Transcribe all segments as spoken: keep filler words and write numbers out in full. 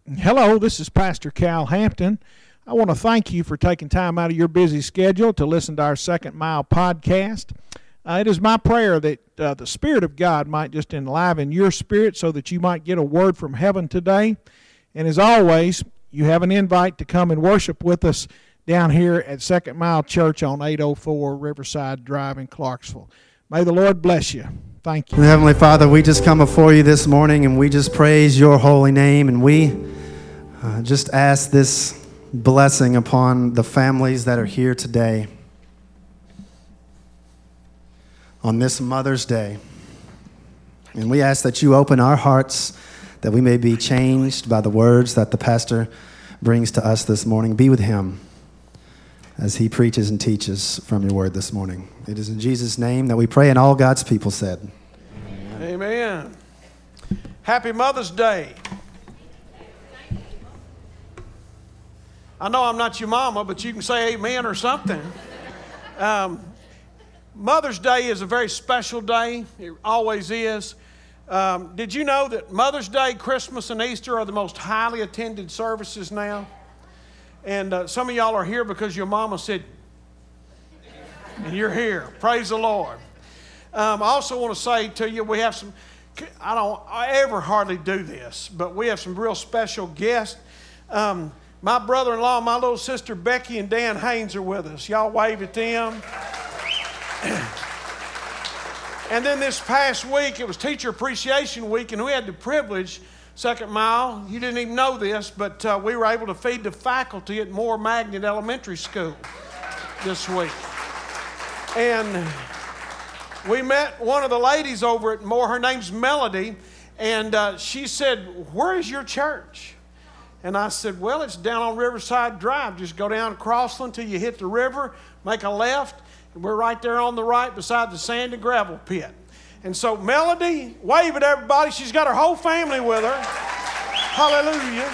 Hello, this is Pastor Cal Hampton. I want to thank you for taking time out of your busy schedule to listen to our Second Mile podcast. Uh, it is my prayer that uh, the Spirit of God might just enliven your spirit so that you might get a word from heaven today. And as always, you have an invite to come and worship with us down here at Second Mile Church on eight oh four Riverside Drive in Clarksville. May the Lord bless you. Thank you. Heavenly Father, we just come before you this morning and we just praise your holy name, and we uh, just ask this blessing upon the families that are here today on this Mother's Day. And we ask that you open our hearts, that we may be changed by the words that the pastor brings to us this morning. Be with him as he preaches and teaches from your word this morning. It is in Jesus' name that we pray, and all God's people said. Amen. Amen. Happy Mother's Day. I know I'm not your mama, but you can say amen or something. Um, Mother's Day is a very special day. It always is. Um, did you know that Mother's Day, Christmas, and Easter are the most highly attended services now? And uh, some of y'all are here because your mama said, and you're here. Praise the Lord. Um, I also want to say to you, we have some, I don't I ever hardly do this, but we have some real special guests. Um, my brother-in-law, my little sister Becky, and Dan Haynes are with us. Y'all wave at them. And then this past week, it was Teacher Appreciation Week, and we had the privilege, Second Mile, you didn't even know this, but uh, we were able to feed the faculty at Moore Magnet Elementary School this week. And we met one of the ladies over at Moore. Her name's Melody, and uh, she said, "Where is your church?" And I said, "Well, it's down on Riverside Drive. Just go down to Crossland till you hit the river, make a left, and we're right there on the right beside the sand and gravel pit." And so Melody, wave at everybody. She's got her whole family with her. Hallelujah.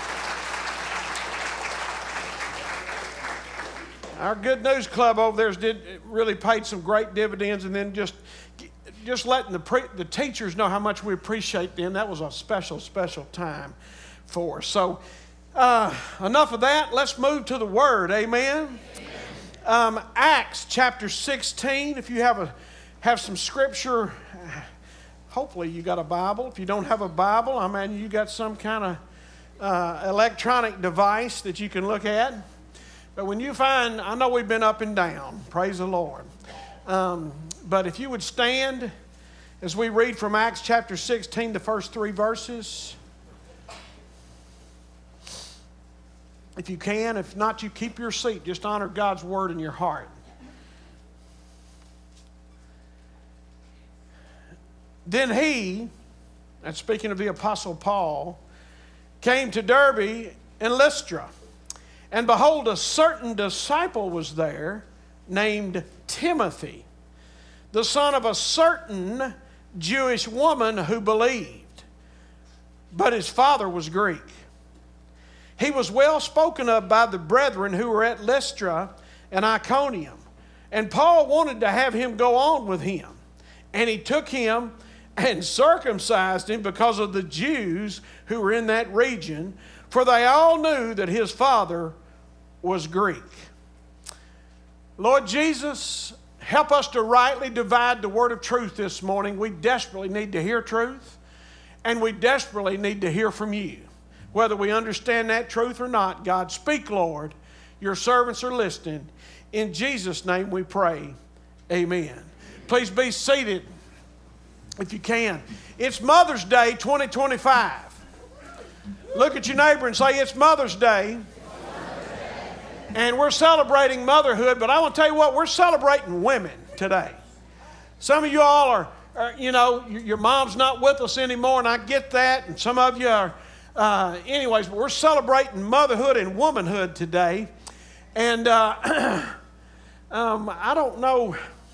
Our Good News Club over there did really paid some great dividends, and then just just letting the pre, the teachers know how much we appreciate them. That was a special, special time for us. So uh, enough of that. Let's move to the Word. Amen. Amen. Um, Acts chapter sixteen. If you have a have some scripture, hopefully you got a Bible. If you don't have a Bible, I mean you got some kind of uh, electronic device that you can look at. But when you find, I know we've been up and down, praise the Lord. Um, but if you would stand as we read from Acts chapter sixteen, the first three verses. If you can, if not, you keep your seat. Just honor God's word in your heart. Then he, and speaking of the Apostle Paul, came to Derbe and Lystra. And behold, a certain disciple was there named Timothy, the son of a certain Jewish woman who believed, but his father was Greek. He was well spoken of by the brethren who were at Lystra and Iconium. And Paul wanted to have him go on with him. And he took him and circumcised him because of the Jews who were in that region, for they all knew that his father was Greek. Lord Jesus, help us to rightly divide the word of truth this morning. We desperately need to hear truth, and we desperately need to hear from you. Whether we understand that truth or not, God, speak, Lord. Your servants are listening. In Jesus' name we pray. Amen. Please be seated if you can. It's Mother's Day twenty twenty-five. Look at your neighbor and say, it's Mother's Day. And we're celebrating motherhood, but I want to tell you what, we're celebrating women today. Some of you all are, are you know, your mom's not with us anymore, and I get that, and some of you are, uh, anyways, but we're celebrating motherhood and womanhood today. And uh, um, I don't know.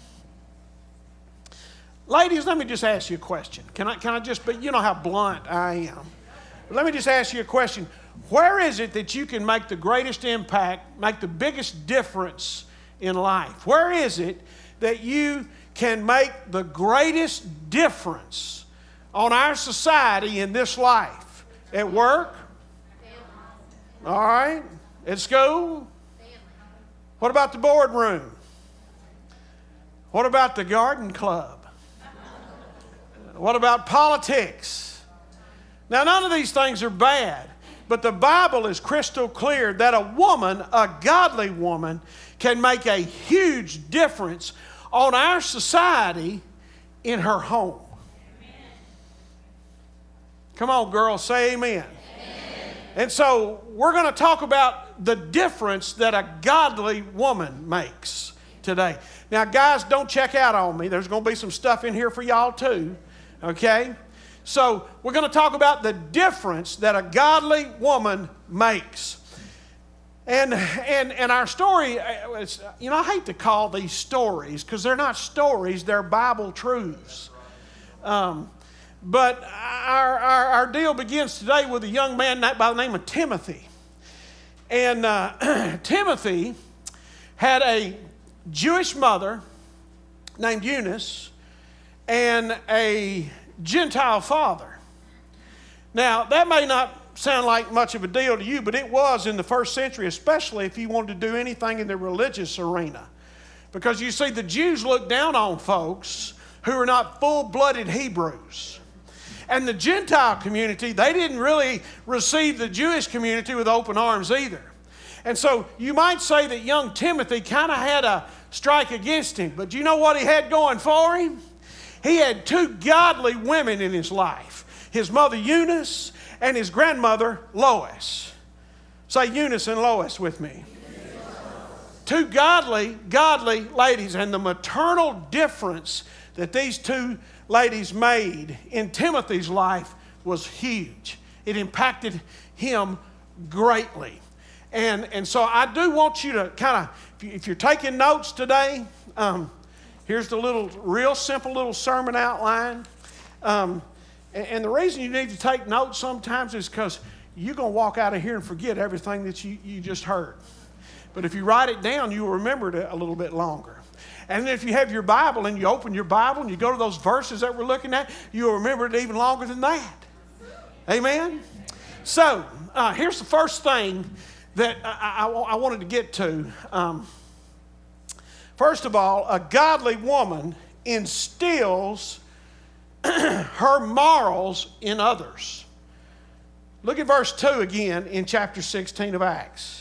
Ladies, let me just ask you a question. Can I, can I just, but you know how blunt I am. Let me just ask you a question. Where is it that you can make the greatest impact, make the biggest difference in life? Where is it that you can make the greatest difference on our society in this life? At work? All right. At school? What about the boardroom? What about the garden club? What about politics? Now, none of these things are bad, but the Bible is crystal clear that a woman, a godly woman, can make a huge difference on our society in her home. Come on, girls, say amen. Amen. And so we're going to talk about the difference that a godly woman makes today. Now, guys, don't check out on me. There's going to be some stuff in here for y'all too, okay? So we're going to talk about the difference that a godly woman makes. And, and, and our story, is, you know, I hate to call these stories because they're not stories, they're Bible truths. Um, But our, our, our deal begins today with a young man by the name of Timothy. And uh, Timothy had a Jewish mother named Eunice and a Gentile father. Now, that may not sound like much of a deal to you, but it was in the first century, especially if you wanted to do anything in the religious arena. Because you see, the Jews looked down on folks who are not full-blooded Hebrews. And the Gentile community, they didn't really receive the Jewish community with open arms either. And so you might say that young Timothy kind of had a strike against him. But you know what he had going for him? He had two godly women in his life. His mother Eunice and his grandmother Lois. Say Eunice and Lois with me. Two godly, godly ladies. And the maternal difference that these two ladies made in Timothy's life was huge. It impacted him greatly. And, and so I do want you to kind of, if, you, if you're taking notes today, um, here's the little, real simple little sermon outline. Um, and, and the reason you need to take notes sometimes is because you're going to walk out of here and forget everything that you, you just heard. But if you write it down, you'll remember it a little bit longer. And if you have your Bible and you open your Bible and you go to those verses that we're looking at, you'll remember it even longer than that. Amen? So, uh, here's the first thing that I, I, I wanted to get to. Um, first of all, a godly woman instills her morals in others. Look at verse two again in chapter sixteen of Acts.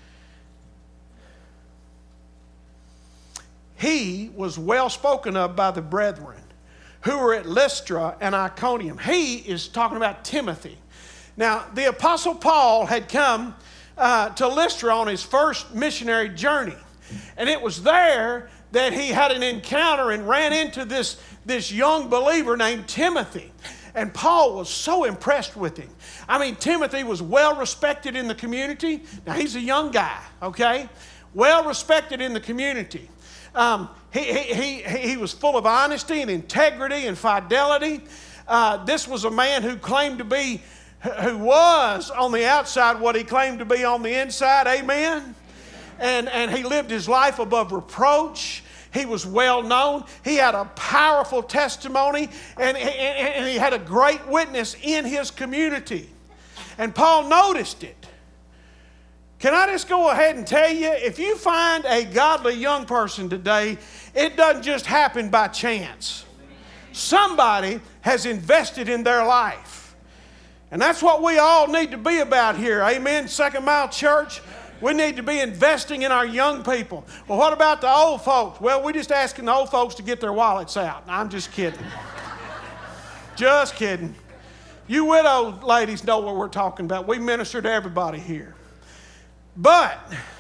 He was well spoken of by the brethren who were at Lystra and Iconium. He is talking about Timothy. Now, the Apostle Paul had come uh, to Lystra on his first missionary journey. And it was there that he had an encounter and ran into this, this young believer named Timothy. And Paul was so impressed with him. I mean, Timothy was well respected in the community. Now, he's a young guy, okay? Well respected in the community. Um, he, he, he, he was full of honesty and integrity and fidelity. Uh, this was a man who claimed to be, who was on the outside what he claimed to be on the inside. Amen? And, and he lived his life above reproach. He was well known. He had a powerful testimony, and, and, and he had a great witness in his community. And Paul noticed it. Can I just go ahead and tell you, if you find a godly young person today, it doesn't just happen by chance. Somebody has invested in their life. And that's what we all need to be about here. Amen, Second Mile Church. We need to be investing in our young people. Well, what about the old folks? Well, we're just asking the old folks to get their wallets out. I'm just kidding. Just kidding. You widow ladies know what we're talking about. We minister to everybody here. But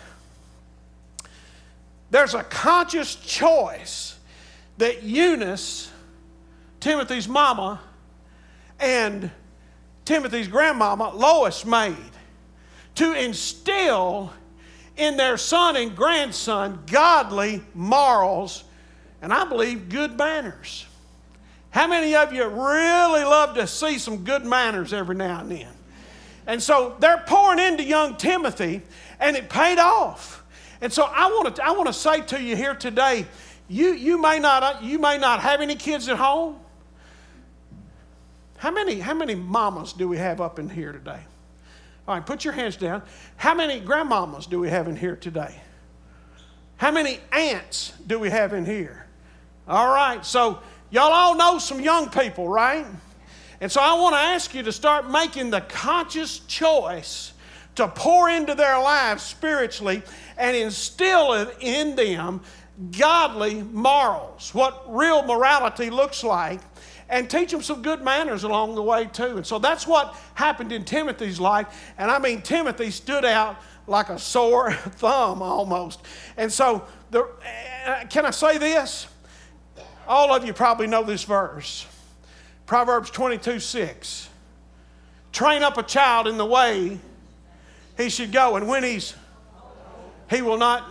there's a conscious choice that Eunice, Timothy's mama, and Timothy's grandmama, Lois, made to instill in their son and grandson godly morals and I believe good manners. How many of you really love to see some good manners every now and then? And so they're pouring into young Timothy, and it paid off. And so I want to I want to say to you here today, you you may not you may not have any kids at home. How many how many mamas do we have up in here today? All right, put your hands down. How many grandmamas do we have in here today? How many aunts do we have in here? All right, so y'all all know some young people, right? And so I want to ask you to start making the conscious choice to pour into their lives spiritually and instill in them godly morals, what real morality looks like, and teach them some good manners along the way too. And so that's what happened in Timothy's life. And I mean, Timothy stood out like a sore thumb almost. And so, the, uh, can I say this? All of you probably know this verse. Proverbs twenty-two six. Train up a child in the way he should go, and when he's, he will not.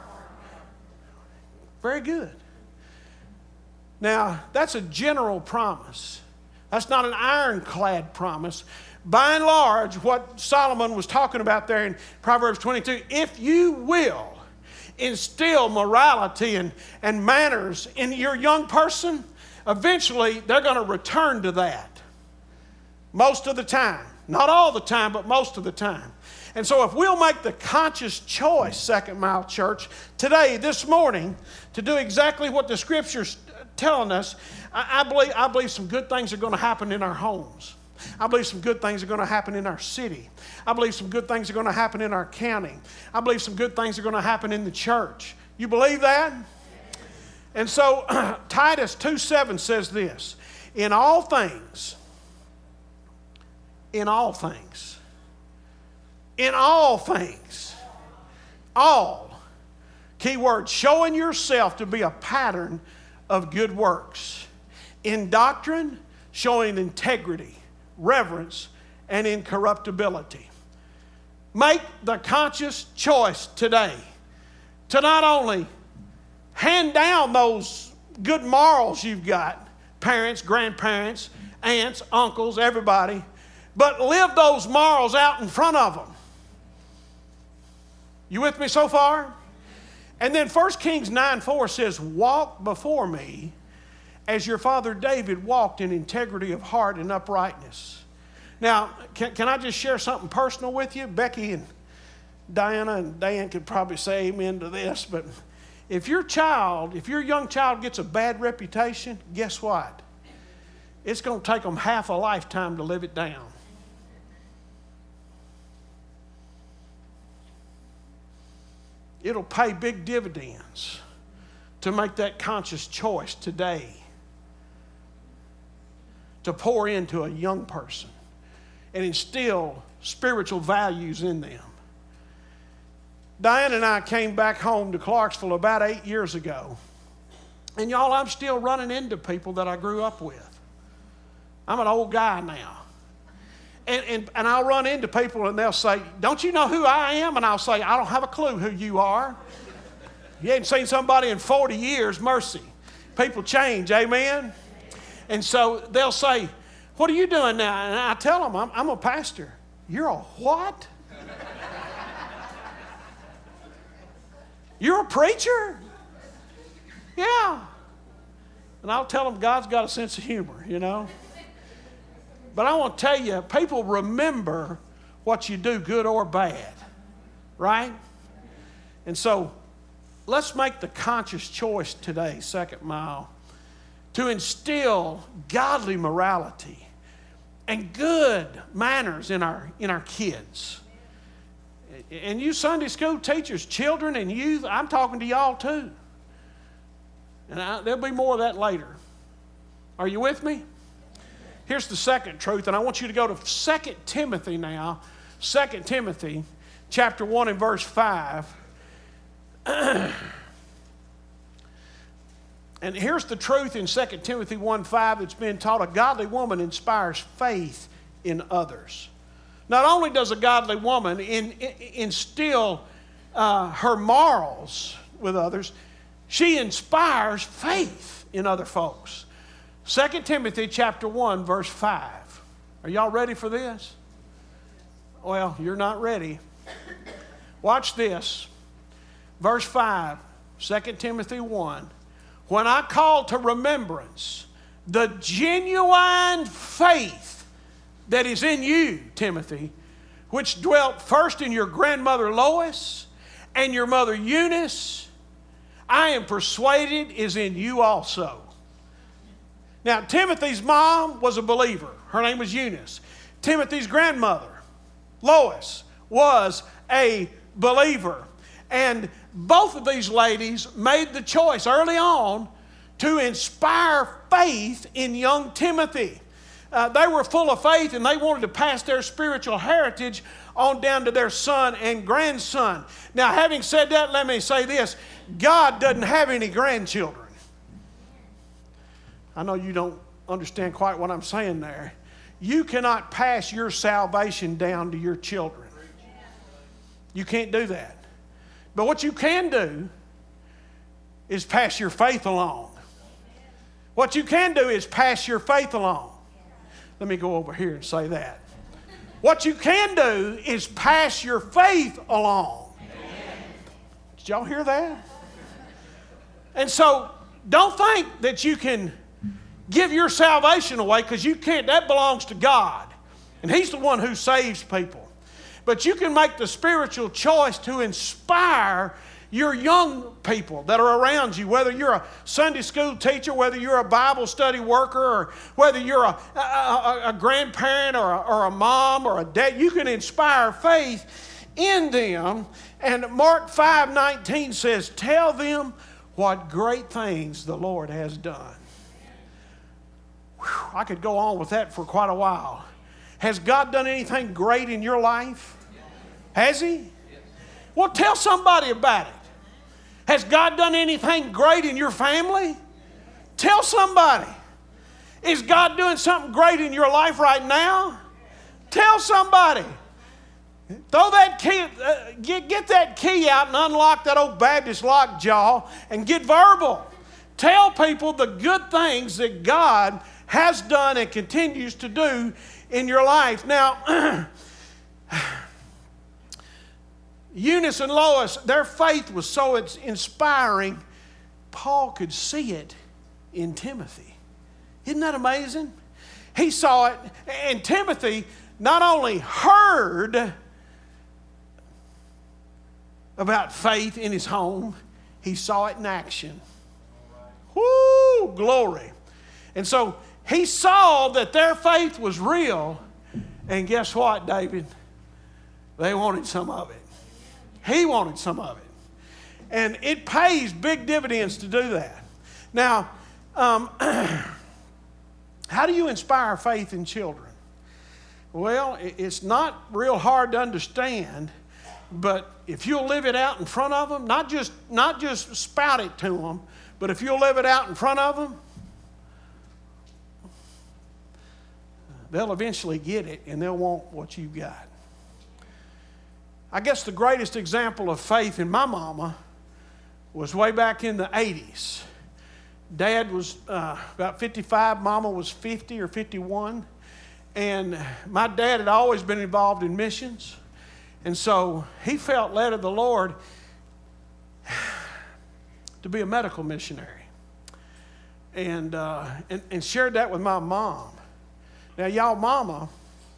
Very good. Now, that's a general promise. That's not an ironclad promise. By and large, what Solomon was talking about there in Proverbs twenty-two, if you will instill morality and, and manners in your young person, eventually they're going to return to that. Most of the time. Not all the time, but most of the time. And so if we'll make the conscious choice, Second Mile Church, today, this morning, to do exactly what the Scripture's telling us, I, I, believe, I believe some good things are going to happen in our homes. I believe some good things are going to happen in our city. I believe some good things are going to happen in our county. I believe some good things are going to happen in the church. You believe that? And so Titus two seven says this, in all things, in all things, in all things, all, key word, showing yourself to be a pattern of good works. In doctrine, showing integrity, reverence, and incorruptibility. Make the conscious choice today to not only hand down those good morals you've got, parents, grandparents, aunts, uncles, everybody, but live those morals out in front of them. You with me so far? And then First Kings nine four says, walk before me as your father David walked in integrity of heart and uprightness. Now, can, can I just share something personal with you? Becky and Diana and Dan could probably say amen to this, but if your child, if your young child gets a bad reputation, guess what? It's going to take them half a lifetime to live it down. It'll pay big dividends to make that conscious choice today to pour into a young person and instill spiritual values in them. Diane and I came back home to Clarksville about eight years ago. And y'all, I'm still running into people that I grew up with. I'm an old guy now. And, and, and I'll run into people and they'll say, don't you know who I am? And I'll say, I don't have a clue who you are. You ain't seen somebody in forty years, mercy. People change, amen? And so they'll say, what are you doing now? And I tell them, I'm, I'm a pastor. You're a what? You're a preacher? Yeah. And I'll tell them God's got a sense of humor, you know. But I want to tell you, people remember what you do, good or bad, right? And so let's make the conscious choice today, Second Mile, to instill godly morality and good manners in our, in our kids. And you Sunday school teachers, children and youth, I'm talking to y'all too. And I, there'll be more of that later. Are you with me? Here's the second truth, and I want you to go to Second Timothy now. Second Timothy chapter one and verse five. And here's the truth in Second Timothy one five that's been taught. A godly woman inspires faith in others. Not only does a godly woman in, in, instill uh, her morals with others, she inspires faith in other folks. Second Timothy chapter one, verse five. Are y'all ready for this? Well, you're not ready. Watch this. Verse five, Second Timothy one. When I call to remembrance the genuine faith that is in you, Timothy, which dwelt first in your grandmother Lois and your mother Eunice, I am persuaded is in you also. Now, Timothy's mom was a believer. Her name was Eunice. Timothy's grandmother, Lois, was a believer. And both of these ladies made the choice early on to inspire faith in young Timothy. Uh, they were full of faith, and they wanted to pass their spiritual heritage on down to their son and grandson. Now, having said that, let me say this. God doesn't have any grandchildren. I know you don't understand quite what I'm saying there. You cannot pass your salvation down to your children. You can't do that. But what you can do is pass your faith along. What you can do is pass your faith along. Let me go over here and say that. What you can do is pass your faith along. Did y'all hear that? And so don't think that you can give your salvation away, because you can't. That belongs to God. And He's the one who saves people. But you can make the spiritual choice to inspire your young people that are around you, whether you're a Sunday school teacher, whether you're a Bible study worker, or whether you're a, a, a, a grandparent or a, or a mom or a dad. You can inspire faith in them. And Mark five nineteen says, tell them what great things the Lord has done. Whew, I could go on with that for quite a while. Has God done anything great in your life? Has He? Well, tell somebody about it. Has God done anything great in your family? Tell somebody. Is God doing something great in your life right now? Tell somebody. Throw that key, uh, get, get that key out and unlock that old Baptist lockjaw and get verbal. Tell people the good things that God has done and continues to do in your life. Now, Eunice and Lois, their faith was so inspiring, Paul could see it in Timothy. Isn't that amazing? He saw it, and Timothy not only heard about faith in his home, he saw it in action. Woo, glory. And so he saw that their faith was real, and guess what, David? They wanted some of it. He wanted some of it. And it pays big dividends to do that. Now, um, how do you inspire faith in children? Well, it's not real hard to understand, but if you'll live it out in front of them, not just, not just spout it to them, but if you'll live it out in front of them, they'll eventually get it, and they'll want what you've got. I guess the greatest example of faith in my mama was way back in the eighties. Dad was uh, about fifty-five, Mama was fifty or fifty-one. And my dad had always been involved in missions. And so he felt led of the Lord to be a medical missionary. And, uh, and, and shared that with my mom. Now, y'all, Mama,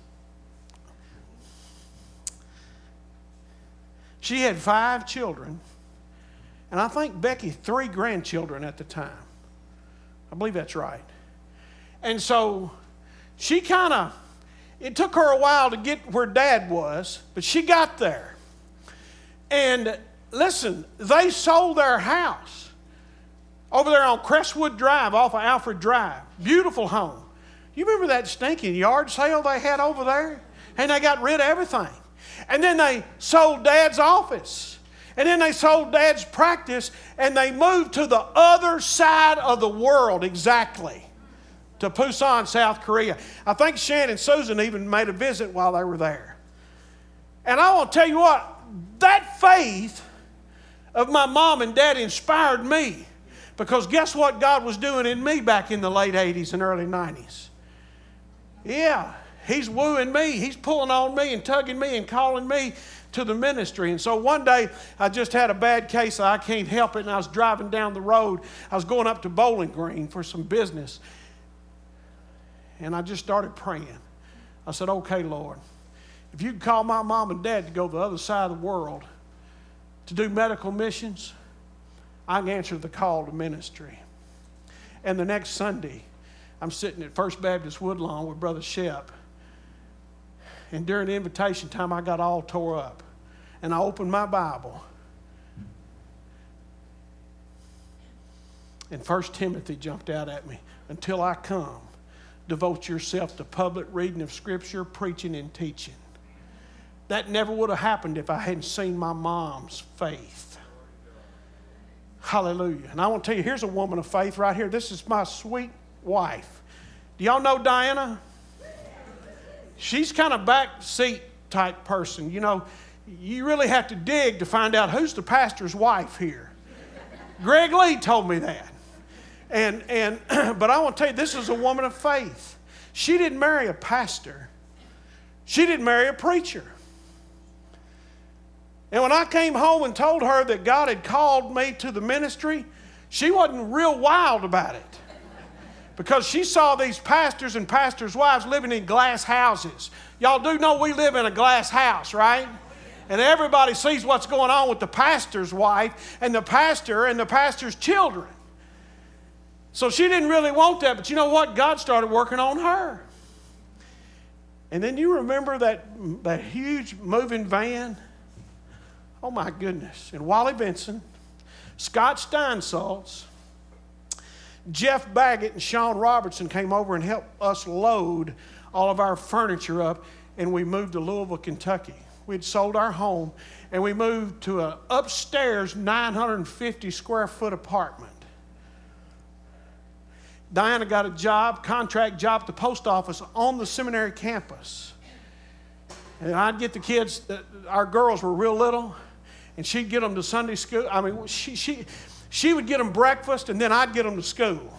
she had five children, and I think Becky three grandchildren at the time. I believe that's right. And so she kind of, it took her a while to get where Dad was, but she got there. And listen, they sold their house over there on Crestwood Drive off of Alfred Drive. Beautiful home. You remember that stinking yard sale they had over there? And they got rid of everything. And then they sold Dad's office. And then they sold Dad's practice. And they moved to the other side of the world exactly. To Busan, South Korea. I think Shan and Susan even made a visit while they were there. And I want to tell you what. That faith of my mom and dad inspired me. Because guess what God was doing in me back in the late eighties and early nineties? Yeah, He's wooing me. He's pulling on me and tugging me and calling me to the ministry. And so one day, I just had a bad case. I can't help it. And I was driving down the road. I was going up to Bowling Green for some business. And I just started praying. I said, okay, Lord, if you could call my mom and dad to go to the other side of the world to do medical missions, I can answer the call to ministry. And the next Sunday, I'm sitting at First Baptist Woodlawn with Brother Shep. And during the invitation time, I got all tore up. And I opened my Bible. And First Timothy jumped out at me. Until I come, devote yourself to public reading of Scripture, preaching, and teaching. That never would have happened if I hadn't seen my mom's faith. Hallelujah. And I want to tell you, here's a woman of faith right here. This is my sweet wife. Do y'all know Diana? She's kind of backseat type person. You know, you really have to dig to find out who's the pastor's wife here. Greg Lee told me that. And, and but I want to tell you, this is a woman of faith. She didn't marry a pastor. She didn't marry a preacher. And when I came home and told her that God had called me to the ministry, she wasn't real wild about it. Because she saw these pastors and pastors' wives living in glass houses. Y'all do know we live in a glass house, right? And everybody sees what's going on with the pastor's wife and the pastor and the pastor's children. So she didn't really want that, but you know what? God started working on her. And then you remember that, that huge moving van? Oh my goodness. And Wally Benson, Scott Steinsaltz, Jeff Baggett and Sean Robertson came over and helped us load all of our furniture up, and we moved to Louisville, Kentucky. We'd sold our home, and we moved to an upstairs nine hundred fifty square foot apartment. Diana got a job, contract job at the post office on the seminary campus. And I'd get the kids, our girls were real little, and she'd get them to Sunday school. I mean, she, she, she would get them breakfast, and then I'd get them to school.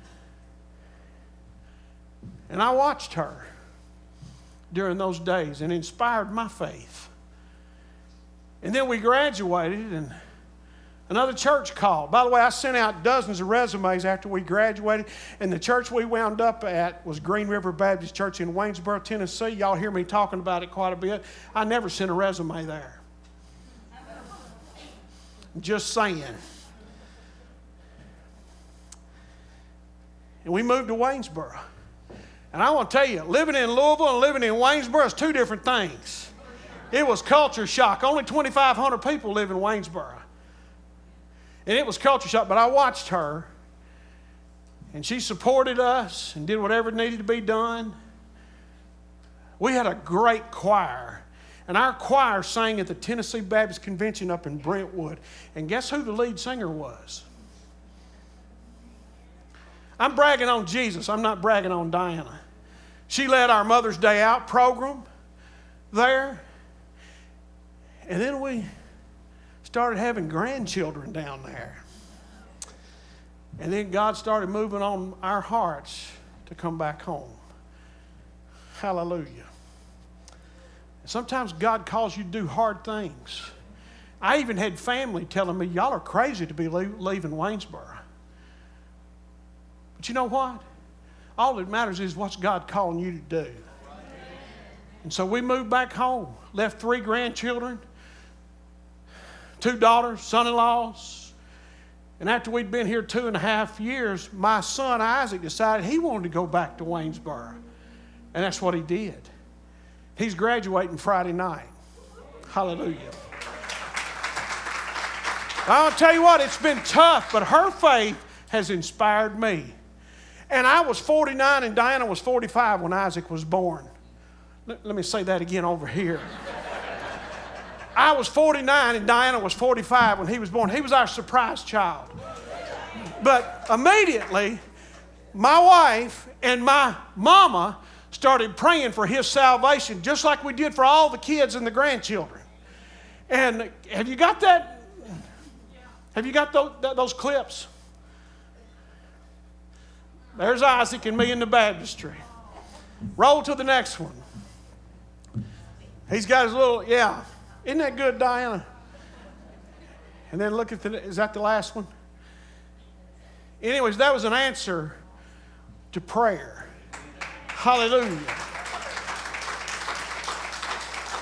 And I watched her during those days and inspired my faith. And then we graduated, and another church called. By the way, I sent out dozens of resumes after we graduated, and the church we wound up at was Green River Baptist Church in Waynesboro, Tennessee. Y'all hear me talking about it quite a bit. I never sent a resume there. Just saying. And we moved to Waynesboro. And I want to tell you, living in Louisville and living in Waynesboro is two different things. It was culture shock. Only twenty-five hundred people live in Waynesboro. And it was culture shock, but I watched her, and she supported us and did whatever needed to be done. We had a great choir, and our choir sang at the Tennessee Baptist Convention up in Brentwood. And guess who the lead singer was? I'm bragging on Jesus. I'm not bragging on Diana. She led our Mother's Day Out program there. And then we started having grandchildren down there. And then God started moving on our hearts to come back home. Hallelujah. Sometimes God calls you to do hard things. I even had family telling me, y'all are crazy to be leaving Waynesboro. But you know what? All that matters is what's God calling you to do. And so we moved back home, left three grandchildren, two daughters, son-in-laws. And after we'd been here two and a half years, my son Isaac decided he wanted to go back to Waynesboro. And that's what he did. He's graduating Friday night. Hallelujah. I'll tell you what, it's been tough, but her faith has inspired me. And I was forty-nine and Diana was forty-five when Isaac was born. Let, let me say that again over here. I was forty-nine and Diana was forty-five when he was born. He was our surprise child. But immediately, my wife and my mama started praying for his salvation, just like we did for all the kids and the grandchildren. And have you got that? Have you got those, those clips? There's Isaac and me in the baptistry. Roll to the next one. He's got his little, yeah. Isn't that good, Diana? And then look at the, is that the last one? Anyways, that was an answer to prayer. Hallelujah.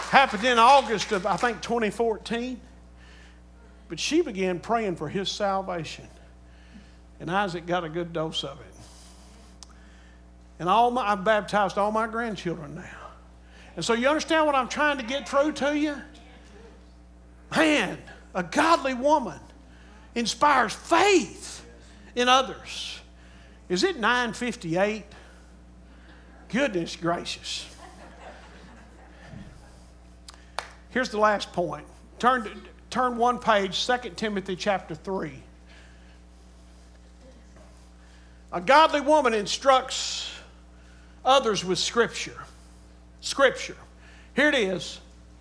Happened in August of, I think, twenty fourteen. But she began praying for his salvation. And Isaac got a good dose of it. And all my, I've baptized all my grandchildren now. And so you understand what I'm trying to get through to you? Man, a godly woman inspires faith in others. Is it nine fifty-eight? Goodness gracious. Here's the last point. Turn, to, turn one page, Second Timothy chapter three. A godly woman instructs others with Scripture. Scripture. Here it is.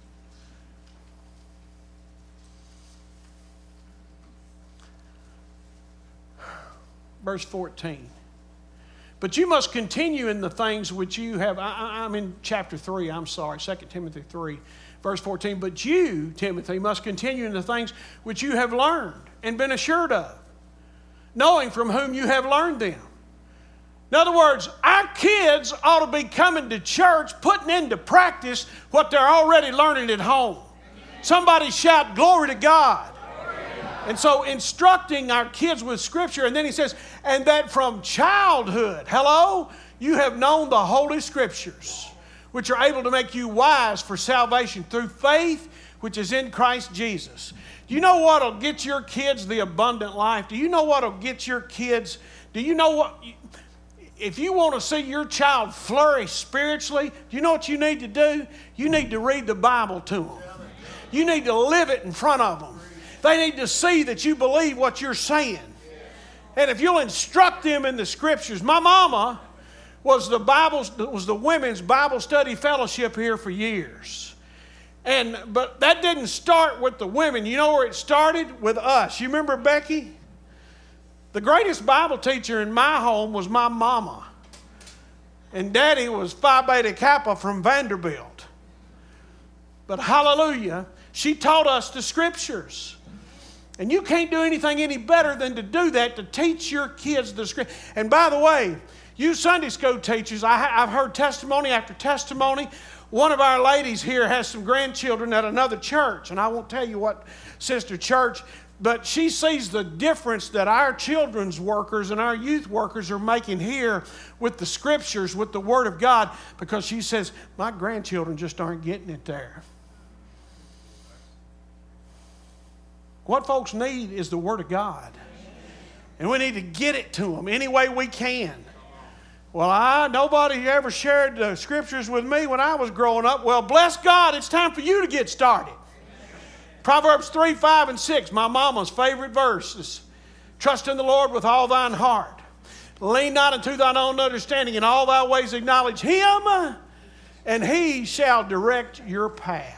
Verse fourteen. But you must continue in the things which you have. I, I'm in chapter three, I'm sorry, Second Timothy three, verse fourteen. But you, Timothy, must continue in the things which you have learned and been assured of, knowing from whom you have learned them. In other words, our kids ought to be coming to church, putting into practice what they're already learning at home. Somebody shout, glory to God. And so instructing our kids with Scripture, and then he says, and that from childhood, hello, you have known the Holy Scriptures, which are able to make you wise for salvation through faith, which is in Christ Jesus. Do you know what will get your kids the abundant life? Do you know what will get your kids, do you know what, if you want to see your child flourish spiritually, do you know what you need to do? You need to read the Bible to them. You need to live it in front of them. They need to see that you believe what you're saying. And if you'll instruct them in the Scriptures. My mama was the Bible, was the women's Bible study fellowship here for years. And but that didn't start with the women. You know where it started? With us. You remember Becky? The greatest Bible teacher in my home was my mama. And Daddy was Phi Beta Kappa from Vanderbilt. But hallelujah, she taught us the Scriptures. And you can't do anything any better than to do that, to teach your kids the Scripture. And by the way, you Sunday school teachers, I, I've heard testimony after testimony. One of our ladies here has some grandchildren at another church, and I won't tell you what sister church, but she sees the difference that our children's workers and our youth workers are making here with the Scriptures, with the Word of God, because she says, my grandchildren just aren't getting it there. What folks need is the Word of God. And we need to get it to them any way we can. Well, I nobody ever shared the Scriptures with me when I was growing up. Well, bless God, it's time for you to get started. Proverbs three, five, and six, my mama's favorite verses. Trust in the Lord with all thine heart. Lean not unto thine own understanding. In all thy ways acknowledge Him, and He shall direct your path.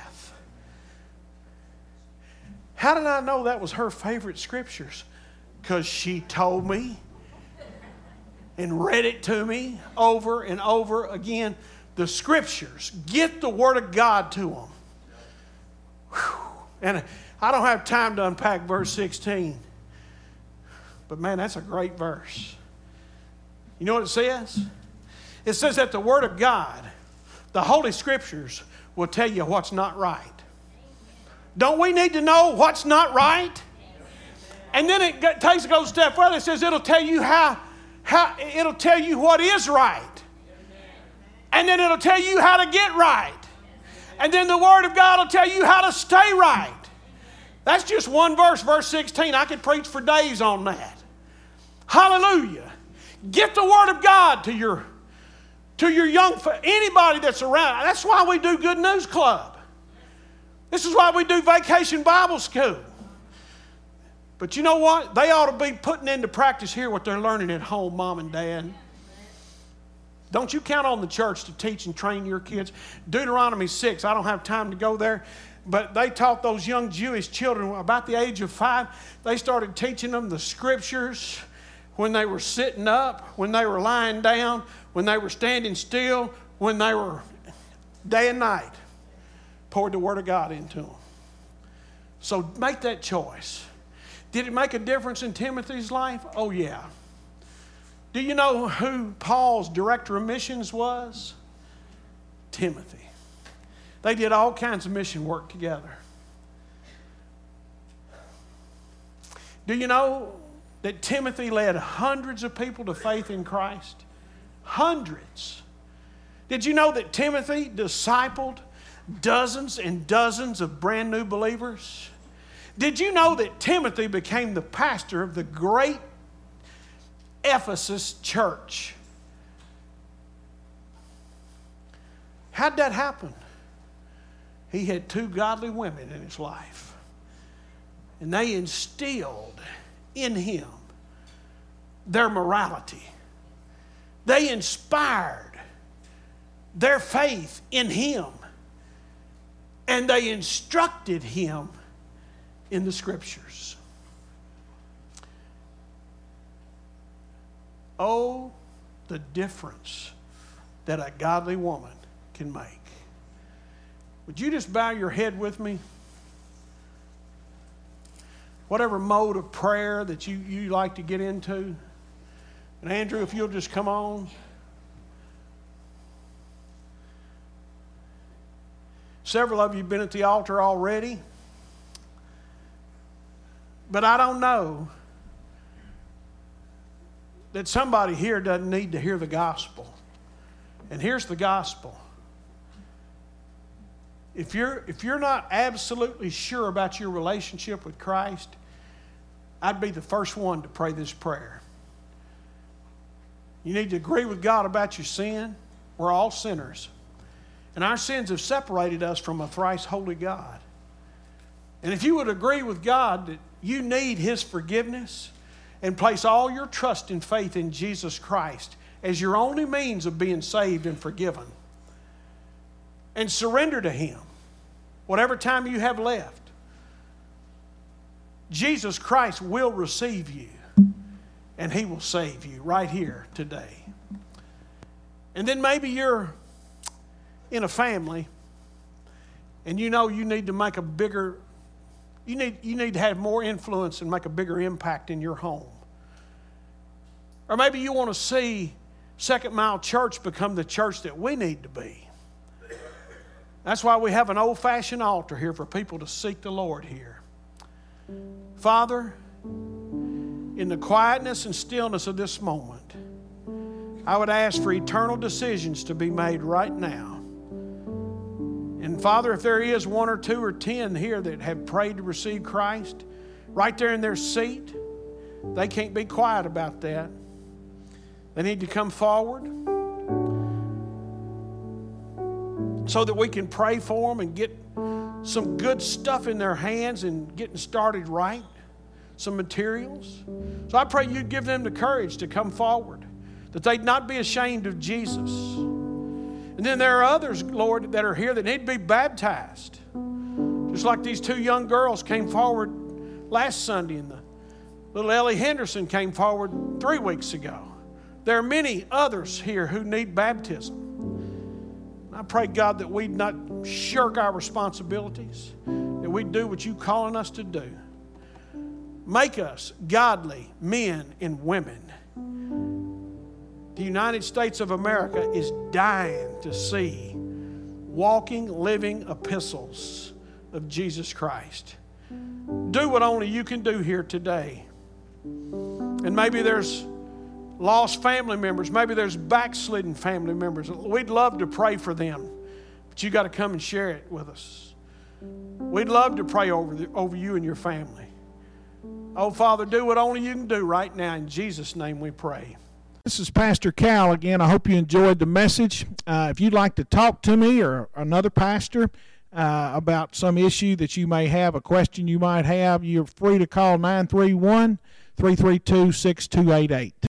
How did I know that was her favorite Scriptures? Because she told me and read it to me over and over again. The Scriptures. Get the Word of God to them. Whew. And I don't have time to unpack verse sixteen. But man, that's a great verse. You know what it says? It says that the Word of God, the Holy Scriptures, will tell you what's not right. Don't we need to know what's not right? And then it takes it goes a step further. It says it'll tell you how, how it'll tell you what is right. And then it'll tell you how to get right. And then the Word of God will tell you how to stay right. That's just one verse, verse sixteen. I could preach for days on that. Hallelujah. Get the Word of God to your, to your young, anybody that's around. That's why we do Good News Club. This is why we do Vacation Bible School. But you know what? They ought to be putting into practice here what they're learning at home, Mom and Dad. Don't you count on the church to teach and train your kids. Deuteronomy six, I don't have time to go there, but they taught those young Jewish children about the age of five. They started teaching them the Scriptures when they were sitting up, when they were lying down, when they were standing still, when they were day and night. Poured the Word of God into them. So make that choice. Did it make a difference in Timothy's life? Oh, yeah. Do you know who Paul's director of missions was? Timothy. They did all kinds of mission work together. Do you know that Timothy led hundreds of people to faith in Christ? Hundreds. Did you know that Timothy discipled dozens and dozens of brand new believers? Did you know that Timothy became the pastor of the great Ephesus church? How'd that happen? He had two godly women in his life, and they instilled in him their morality. They inspired their faith in him, and they instructed him in the Scriptures. Oh, the difference that a godly woman can make. Would you just bow your head with me? Whatever mode of prayer that you, you like to get into. And Andrew, if you'll just come on. Several of you have been at the altar already. But I don't know that somebody here doesn't need to hear the gospel. And here's the gospel. If you're, if you're not absolutely sure about your relationship with Christ, I'd be the first one to pray this prayer. You need to agree with God about your sin. We're all sinners. And our sins have separated us from a thrice holy God. And if you would agree with God that you need His forgiveness and place all your trust and faith in Jesus Christ as your only means of being saved and forgiven, and surrender to Him whatever time you have left, Jesus Christ will receive you and He will save you right here today. And then maybe you're in a family and you know you need to make a bigger, you need, you need to have more influence and make a bigger impact in your home. Or maybe you want to see Second Mile Church become the church that we need to be. That's why we have an old-fashioned altar here for people to seek the Lord here. Father, in the quietness and stillness of this moment, I would ask for eternal decisions to be made right now. And Father, if there is one or two or ten here that have prayed to receive Christ, right there in their seat, they can't be quiet about that. They need to come forward so that we can pray for them and get some good stuff in their hands and getting started right, some materials. So I pray you'd give them the courage to come forward, that they'd not be ashamed of Jesus. And then there are others, Lord, that are here that need to be baptized. Just like these two young girls came forward last Sunday, and the little Ellie Henderson came forward three weeks ago. There are many others here who need baptism. I pray, God, that we'd not shirk our responsibilities, that we'd do what you're calling us to do. Make us godly men and women. The United States of America is dying to see walking, living epistles of Jesus Christ. Do what only you can do here today. And maybe there's lost family members. Maybe there's backslidden family members. We'd love to pray for them, but you got to come and share it with us. We'd love to pray over, the, over you and your family. Oh, Father, do what only you can do right now. In Jesus' name we pray. This is Pastor Cal again. I hope you enjoyed the message. Uh, if you'd like to talk to me or another pastor uh, about some issue that you may have, a question you might have, you're free to call nine three one, three three two, six two eight eight.